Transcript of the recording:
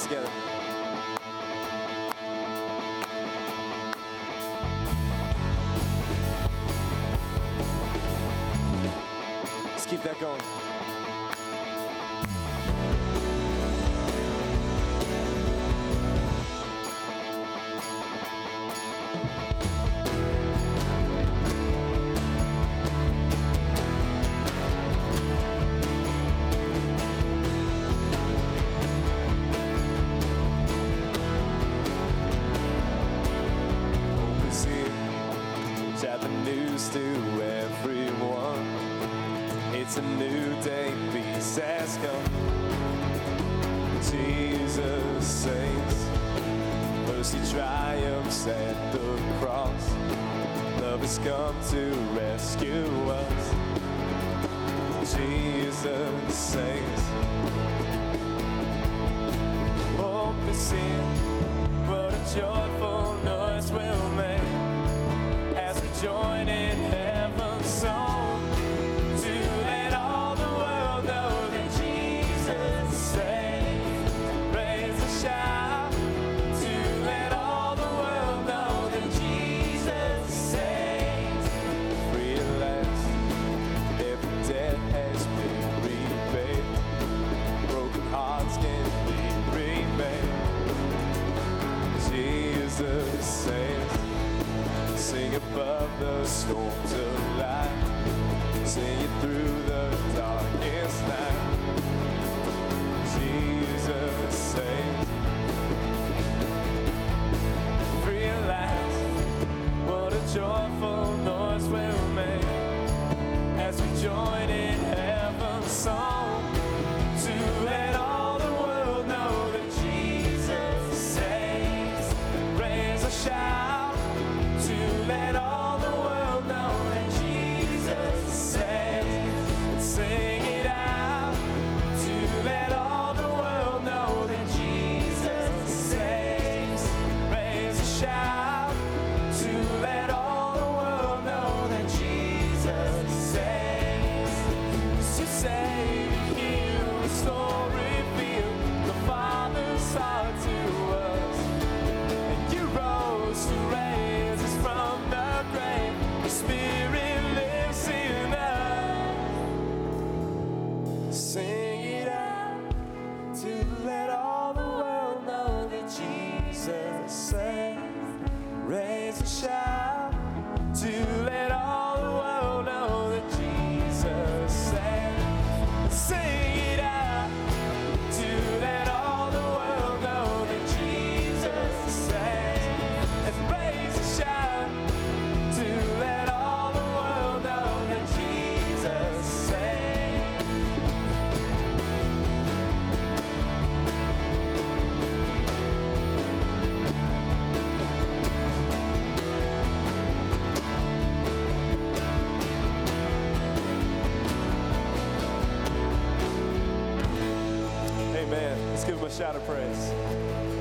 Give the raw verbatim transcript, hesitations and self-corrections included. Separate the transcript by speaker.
Speaker 1: hands together. Let's keep that going. To everyone, it's a new day, peace has come. Jesus saves, mercy triumphs at the cross. Love has come to rescue us. Jesus saves. Hope is here, what a joyful noise we'll make as we join in heaven's song to let all the world know that Jesus saves. Raise a shout to let all the world know that Jesus saves. Free at last, every debt has been repaid. Broken hearts can be remade. Jesus saves. Sing above the storms of life, sing it through the darkest night. Jesus saves. Free at last, what a joyful noise we'll make as we join in heaven's song to let all the world know that Jesus saves. Raise a shout. Let all the world know that Jesus saves. Sing it out to let all the world know that Jesus saves. Raise a shout to let all the world know that Jesus saves. To save, heal, restore, reveal the Father's heart to us. And you rose to raise us from the grave. The Spirit lives in us. Sing it out to let all the world know that Jesus saves. Raise a shout to let all the world know that Jesus saves. Sing it out to let all the world know that Jesus saves. And raise a shout to let all the world know that Jesus saves. Amen. Let's give him a shout of praise.